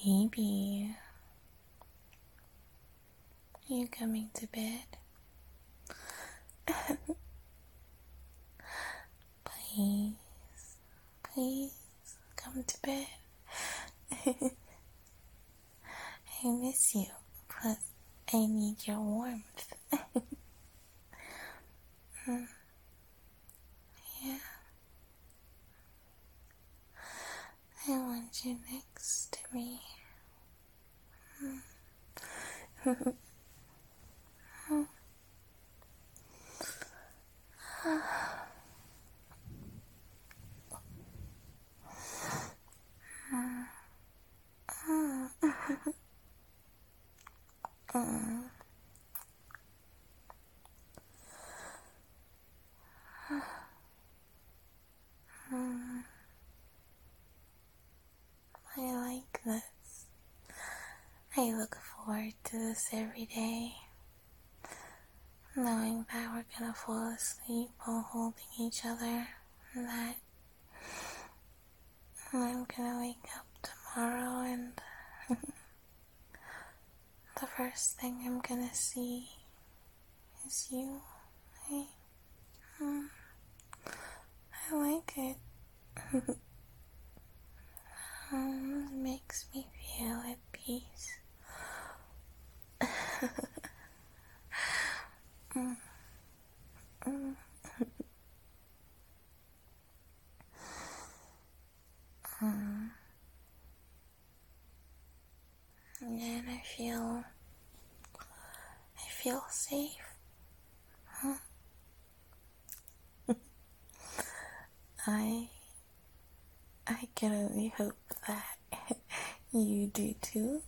Baby, you coming to bed? Please, please come to bed. I miss you, plus I need your warmth. Yeah, I want you next to me. I like this. I look forward to this every day, knowing that we're gonna fall asleep while holding each other, and that I'm gonna wake up tomorrow and the first thing I'm gonna see is you. I like it. It makes me feel at peace. And I feel safe. I can only hope that you do too.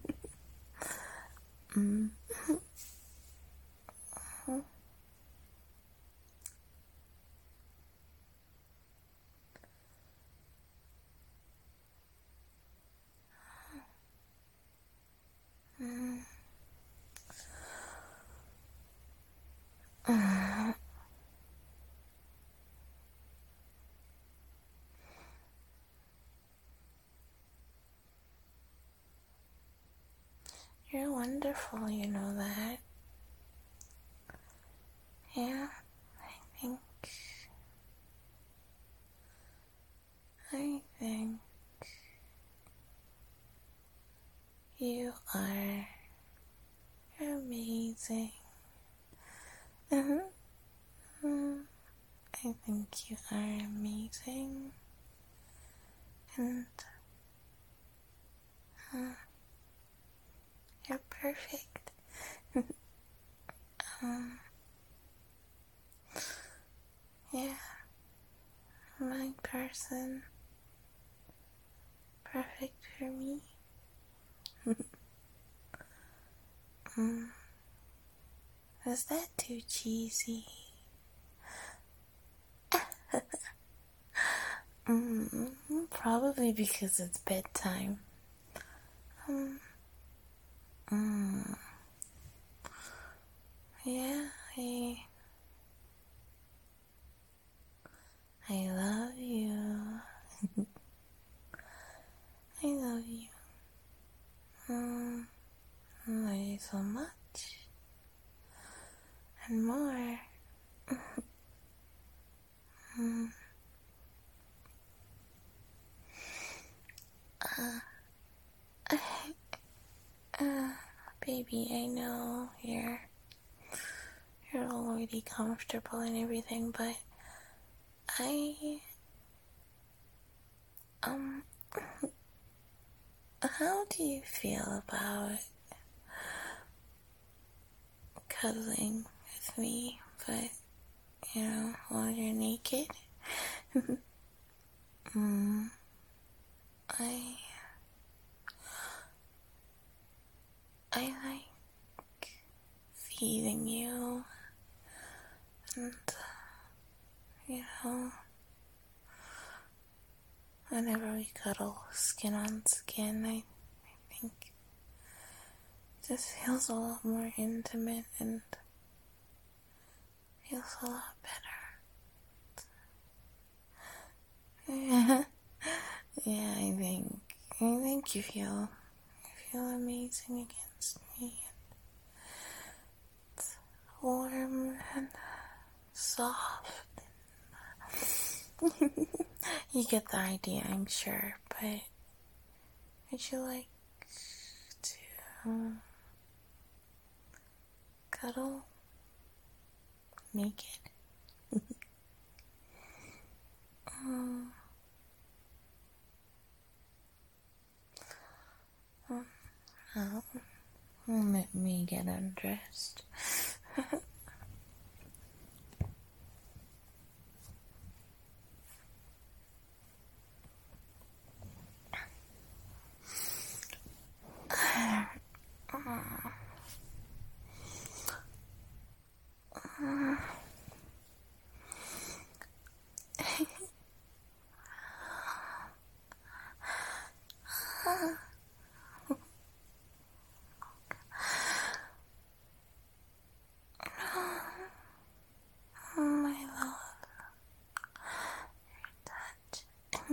You're wonderful, you know that. Yeah, I think you are amazing. I think you are amazing. And you're perfect. Yeah, my person. Perfect for me. Is that too cheesy? Probably because it's bedtime. Yeah, I love you. I love you. I love you so much. And more. Baby, I know you're already comfortable and everything, but how do you feel about cuddling with me, but, while you're naked? I like feeding you, and, whenever we cuddle skin on skin, I think it just feels a lot more intimate and feels a lot better. Yeah, I think you feel feel amazing against me. It's warm and soft. You get the idea, I'm sure, but would you like to cuddle naked? Oh, let me get undressed. My love, touch.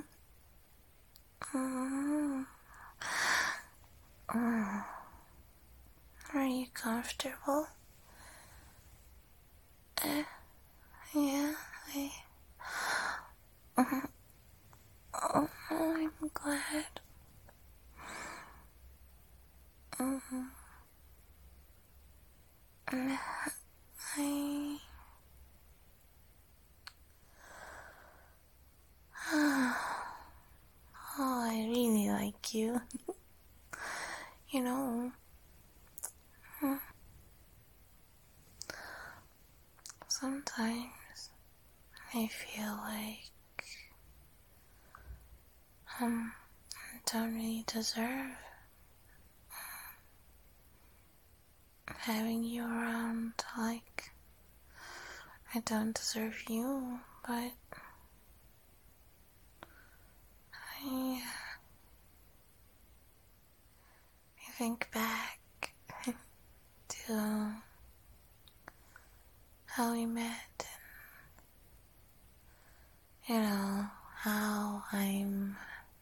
Are you comfortable? Yeah, I'm glad. I Oh, I really like you. You know, sometimes I feel like I don't really deserve having you around. Like, I don't deserve you, but I think back to how we met and, how I'm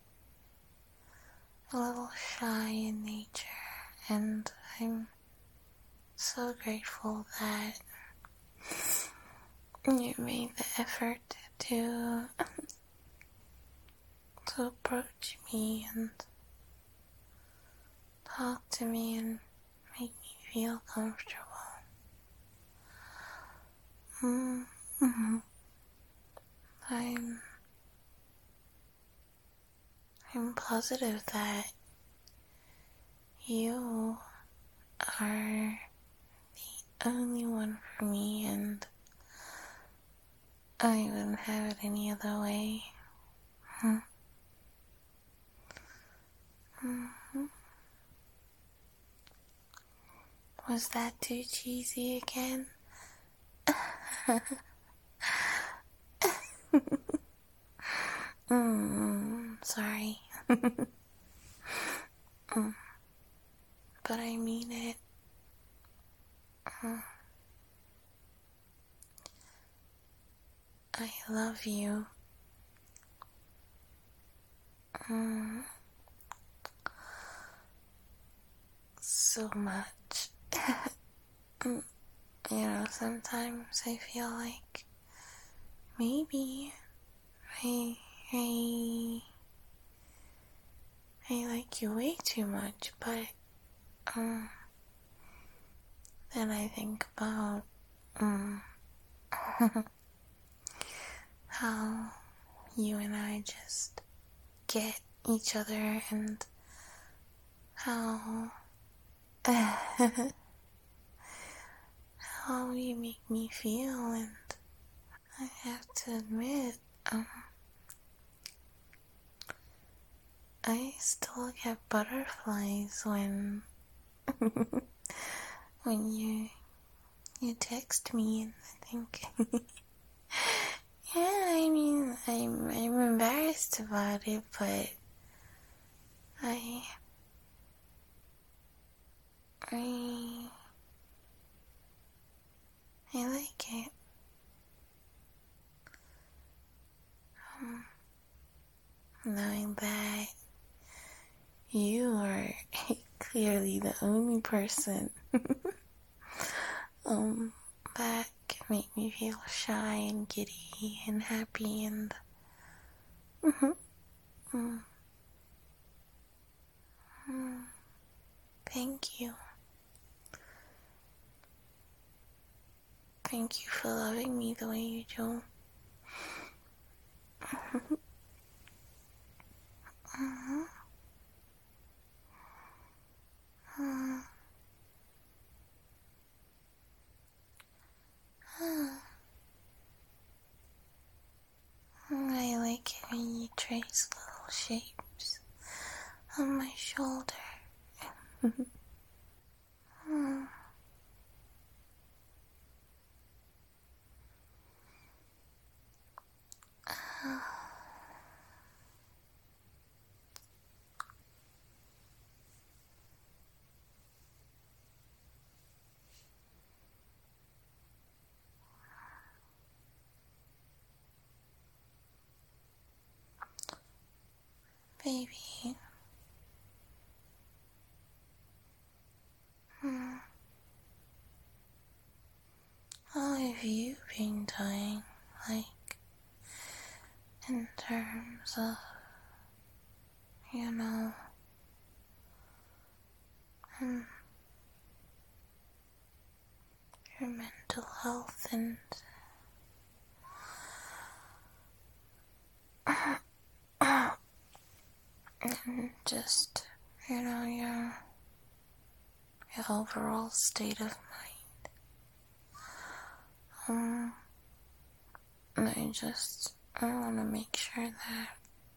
a little shy in nature, and I'm so grateful that you made the effort to approach me and talk to me and make me feel comfortable. I'm positive that you are the only one for me, and I wouldn't have it any other way. Was that too cheesy again? Sorry. But I mean it. I love you. So much. Sometimes I feel like maybe I, I, I like you way too much, but, then I think about, how you and I just get each other, and how how you make me feel. And I have to admit, I still get butterflies when when you text me, and I think yeah, I mean, I'm embarrassed about it, but I I like it. Knowing that you are clearly the only person that can make me feel shy and giddy and happy and thank you. Thank you for loving me the way you do. I like it when you trace little shapes on my shoulder. Baby. How have you been doing? Like, in terms of, you know, your mental health and just, you know, your overall state of mind. And I want to make sure that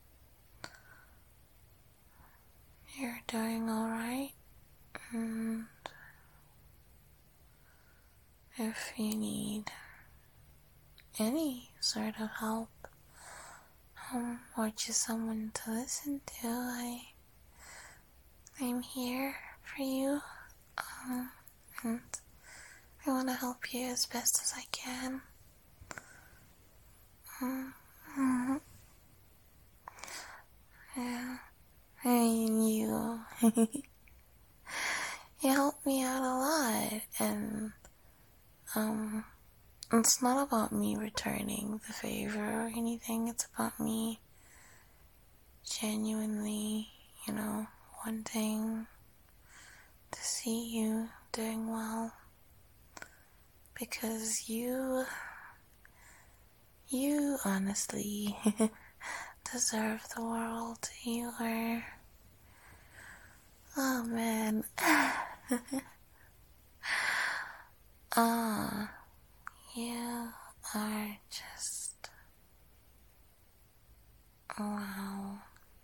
you're doing alright. And if you need any sort of help, or just someone to listen to, I'm here for you. And I want to help you as best as I can. Yeah. I mean, you helped me out a lot, and it's not about me returning the favor or anything. It's about me genuinely, wanting to see you doing well, because you honestly deserve the world. You are, oh man, you are just, wow.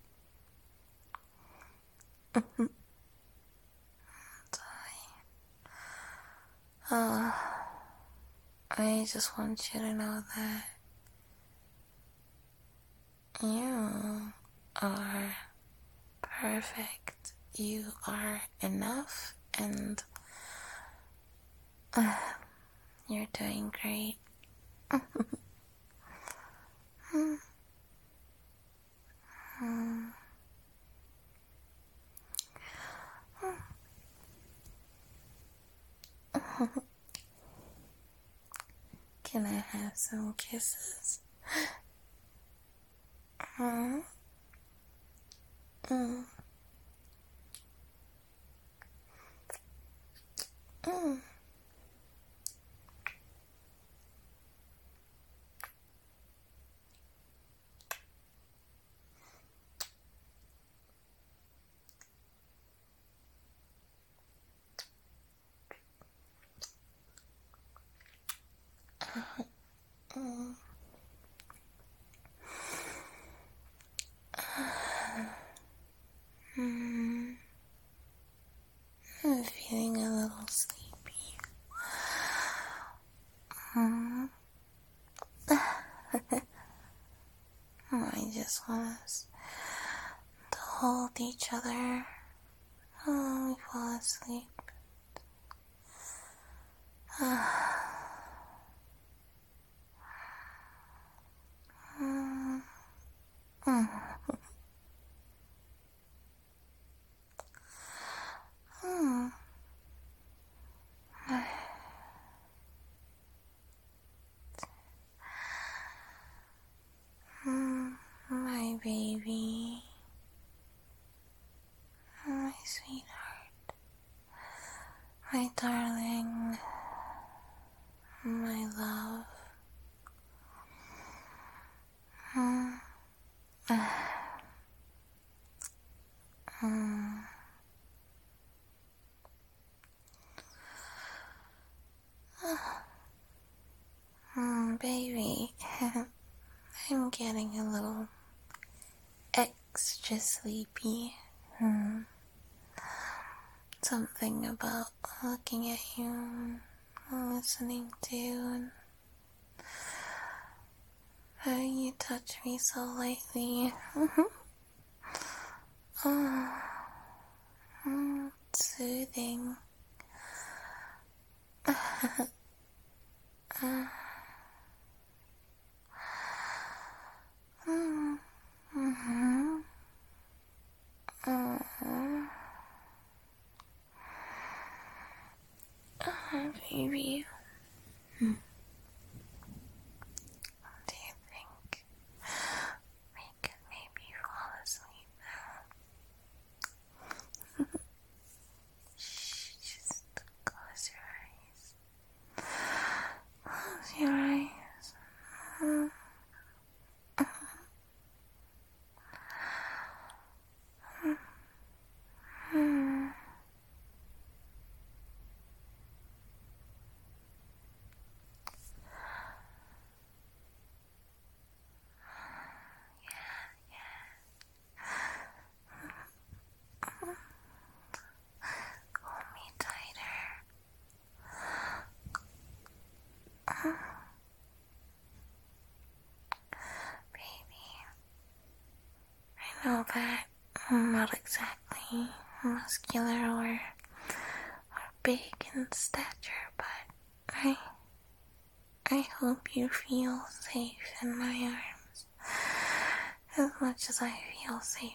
I just want you to know that you are perfect. You are enough, and you're doing great. Can I have some kisses? Mm. Mm. Mm. Mm. I'm feeling a little sleepy. I just want us to hold each other when we fall asleep. My darling, my love. Baby, I'm getting a little extra sleepy. Something about looking at you and listening to and how you touch me so lightly. Soothing. Baby. Do you think we could maybe fall asleep now? Shh, just close your eyes. Close your eyes. Hold me tighter. Baby, I know that I'm not exactly muscular or big in stature, but I hope you feel safe in my arms as much as I feel safe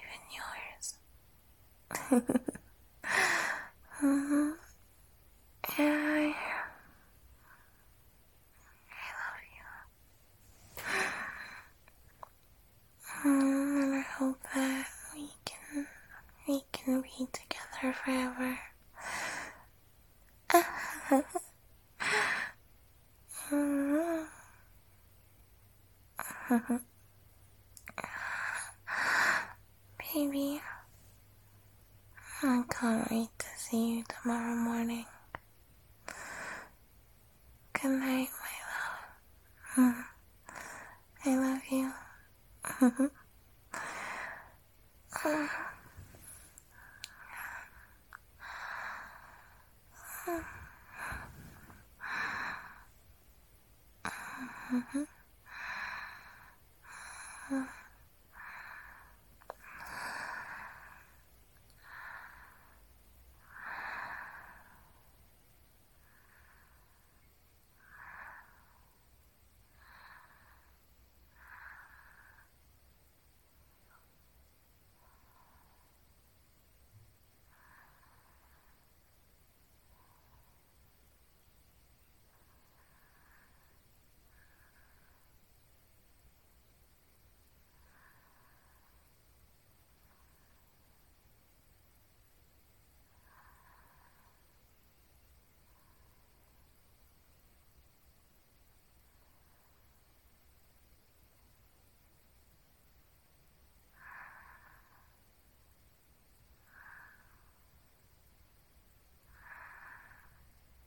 in yours. Yeah, I love you. And I hope that we can be together forever. Baby, I can't wait to see you tomorrow morning. Good night, my love. I love you.